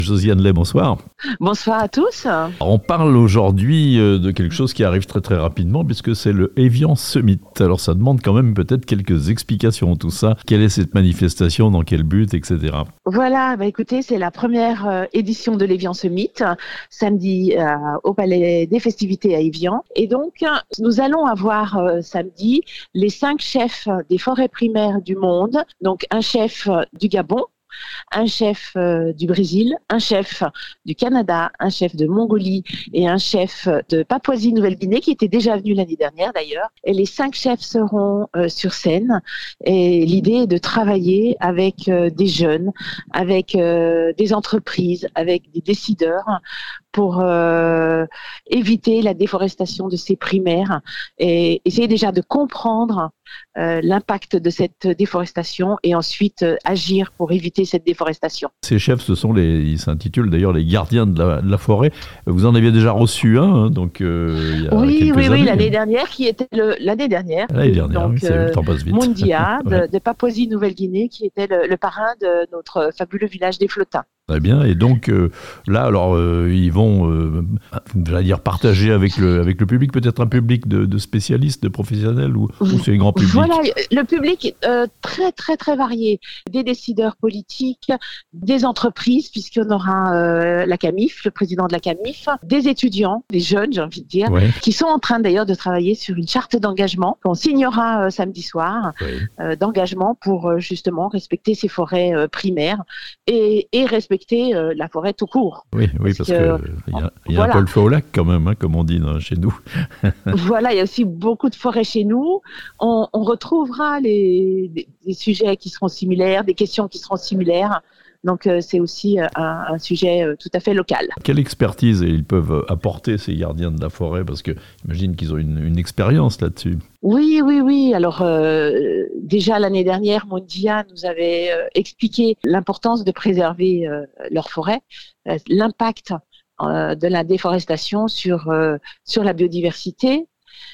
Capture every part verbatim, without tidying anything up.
Josiane Lay, bonsoir. Bonsoir à tous. Alors, on parle aujourd'hui de quelque chose qui arrive très très rapidement puisque c'est le Evian Summit. Alors ça demande quand même peut-être quelques explications, tout ça. Quelle est cette manifestation, dans quel but, et cetera. Voilà, bah écoutez, c'est la première euh, édition de l'Evian Summit, samedi euh, au Palais des Festivités à Evian. Et donc, nous allons avoir euh, samedi les cinq chefs des forêts primaires du monde. Donc un chef du Gabon, un chef euh, du Brésil, un chef du Canada, un chef de Mongolie et un chef de Papouasie-Nouvelle-Guinée qui était déjà venu l'année dernière d'ailleurs. Et les cinq chefs seront euh, sur scène et l'idée est de travailler avec euh, des jeunes, avec euh, des entreprises, avec des décideurs pour euh, éviter la déforestation de ces primaires et essayer déjà de comprendre euh, l'impact de cette déforestation et ensuite euh, agir pour éviter cette déforestation. Ces chefs, ce sont les, ils s'intitulent d'ailleurs les gardiens de la, de la forêt. Vous en aviez déjà reçu un, hein, donc euh, il y a oui, quelques oui, années. oui, l'année dernière qui était le, l'année dernière. L'année dernière, donc, oui, c'est, le temps passe vite. Mundia ouais. de, de Papouasie-Nouvelle-Guinée qui était le, le parrain de notre fabuleux village des Flottins. Très bien. Et donc euh, là, alors euh, ils vont, euh, j'allais dire, partager avec le avec le public, peut-être un public de, de spécialistes, de professionnels, ou, ou c'est un grand public. Voilà, le public euh, très très très varié, des décideurs politiques, des entreprises, puisqu'on aura euh, la CAMIF, le président de la CAMIF, des étudiants, des jeunes, j'ai envie de dire, ouais. qui sont en train d'ailleurs de travailler sur une charte d'engagement qu'on signera euh, samedi soir, ouais. euh, d'engagement pour euh, justement respecter ces forêts euh, primaires et, et respecter euh, la forêt tout court. Oui, oui, parce, parce que il y a, y a voilà. un peu le feu au lac quand même, hein, comme on dit non, chez nous. Voilà, il y a aussi beaucoup de forêts chez nous. On, on retrouvera les, des, des sujets qui seront similaires, des questions qui seront similaires. Donc euh, c'est aussi euh, un, un sujet euh, tout à fait local. Quelle expertise ils peuvent apporter, ces gardiens de la forêt, parce que j'imagine qu'ils ont une, une expérience là-dessus. Oui, oui, oui. Alors euh, déjà l'année dernière, Mundia nous avait euh, expliqué l'importance de préserver euh, leur forêt, euh, l'impact euh, de la déforestation sur euh, sur la biodiversité,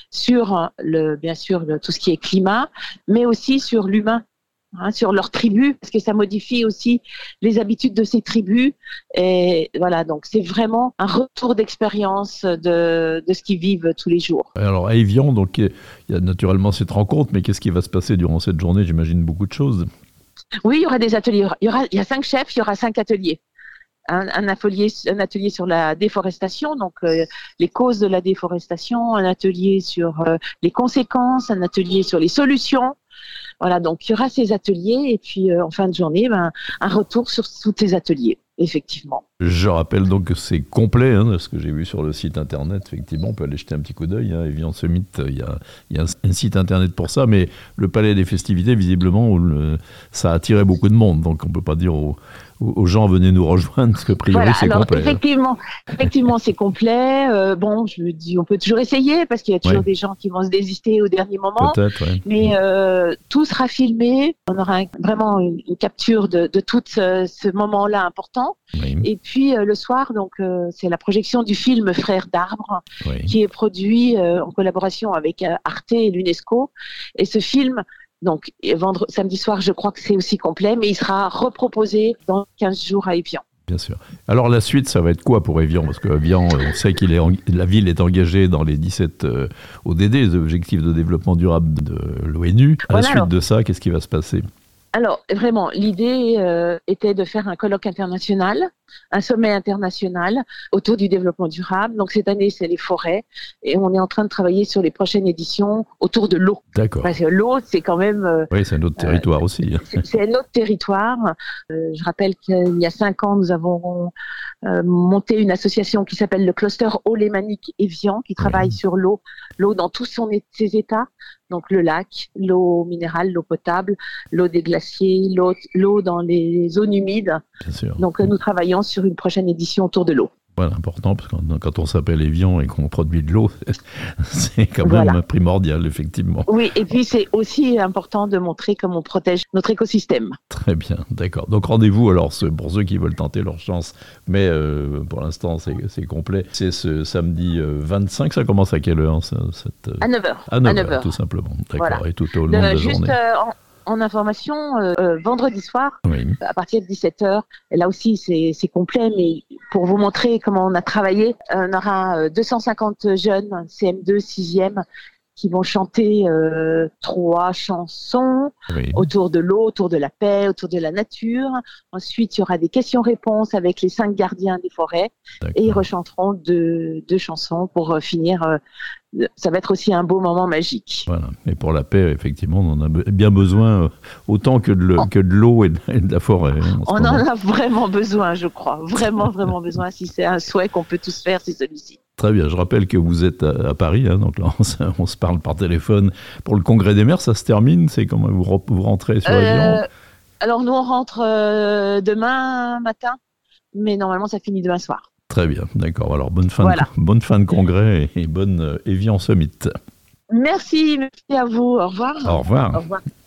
sur le bien sûr le, tout ce qui est climat, mais aussi sur l'humain. Hein, sur leurs tribus, parce que ça modifie aussi les habitudes de ces tribus. Et voilà, donc c'est vraiment un retour d'expérience de, de ce qu'ils vivent tous les jours. Alors à Evian, donc il y a naturellement cette rencontre, mais qu'est-ce qui va se passer durant cette journée? J'imagine beaucoup de choses. Oui, il y aura des ateliers. Il y aura, il y a cinq chefs, il y aura cinq ateliers. Un, un, atelier, un atelier sur la déforestation, donc euh, les causes de la déforestation, un atelier sur euh, les conséquences, un atelier sur les solutions. Voilà, donc il y aura ces ateliers et puis euh, en fin de journée, ben, un retour sur tous ces ateliers, effectivement. Je rappelle donc que c'est complet, hein, ce que j'ai vu sur le site internet, effectivement, on peut aller jeter un petit coup d'œil. Hein, Evian Summit, il y a, il y a un, un site internet pour ça, mais le Palais des Festivités, visiblement, le, ça a attiré beaucoup de monde, donc on ne peut pas dire aux, aux gens venez nous rejoindre, parce que a priori voilà, c'est alors, complet. Effectivement, effectivement c'est complet. Euh, bon, je me dis, on peut toujours essayer, parce qu'il y a toujours ouais. des gens qui vont se désister au dernier moment. Peut-être, ouais. Mais euh, tout sera filmé. On aura un, vraiment une, une capture de, de tout ce, ce moment-là important. Oui. Et puis euh, le soir, donc euh, c'est la projection du film Frères d'arbres, oui. qui est produit euh, en collaboration avec euh, Arte et l'UNESCO. Et ce film, donc vendredi, samedi soir, je crois que c'est aussi complet, mais il sera reproposé dans quinze jours à Evian. Bien sûr. Alors la suite, ça va être quoi pour Evian? Parce que Evian, on sait qu'il est en... la ville est engagée dans les dix-sept euh, O D D, les objectifs de développement durable de l'ONU. À voilà, la suite alors. de ça, qu'est-ce qui va se passer? Alors, vraiment, l'idée euh, était de faire un colloque international, un sommet international autour du développement durable. Donc, cette année, c'est les forêts. Et on est en train de travailler sur les prochaines éditions autour de l'eau. D'accord. Parce que l'eau, c'est quand même... Euh, oui, c'est un autre territoire euh, aussi. C'est, c'est un autre territoire. Euh, je rappelle qu'il y a cinq ans, nous avons euh, monté une association qui s'appelle le Cluster Eau Lémanique Evian, qui travaille oui. sur l'eau, l'eau dans tous son, ses états. Donc le lac, l'eau minérale, l'eau potable, l'eau des glaciers, l'eau, l'eau dans les zones humides. Bien sûr. Donc nous travaillons sur une prochaine édition autour de l'eau. Voilà, important, parce que quand on s'appelle Evian et qu'on produit de l'eau, c'est quand voilà. même primordial, effectivement. Oui, et puis c'est aussi important de montrer comment on protège notre écosystème. Très bien, d'accord. Donc rendez-vous, alors, pour ceux qui veulent tenter leur chance, mais euh, pour l'instant, c'est, c'est complet. C'est ce samedi vingt-cinq, ça commence à quelle heure ça, cette... À neuf heures. À neuf heures, tout simplement. D'accord, voilà. Et tout au long le, de la juste, journée. Euh, en... en information euh, euh, vendredi soir, Oui. à partir de dix-sept heures. Et là aussi, c'est, c'est complet, mais pour vous montrer comment on a travaillé, on aura deux cent cinquante jeunes, C M deux, sixième, qui vont chanter euh, trois chansons Oui. autour de l'eau, autour de la paix, autour de la nature. Ensuite, il y aura des questions-réponses avec les cinq gardiens des forêts. D'accord. Et ils rechanteront deux, deux chansons pour euh, finir. Euh, ça va être aussi un beau moment magique. Voilà. Et pour la paix, effectivement, on en a be- bien besoin, euh, autant que de, le- Oh. que de l'eau et de, et de la forêt. hein, en On ce en moment. a vraiment besoin, je crois. Vraiment, vraiment besoin. Si c'est un souhait qu'on peut tous faire, c'est celui-ci. Très bien, je rappelle que vous êtes à, à Paris, hein, donc là on se, on se parle par téléphone pour le congrès des maires, ça se termine, c'est comment vous, re- vous rentrez sur Évian? Euh, alors, nous, on rentre euh, demain matin, mais normalement, ça finit demain soir. Très bien, d'accord, alors bonne fin, Voilà. de, bonne fin de congrès et, et bonne euh, Évian Summit. Merci, merci à vous. Au revoir. Au revoir. Au revoir.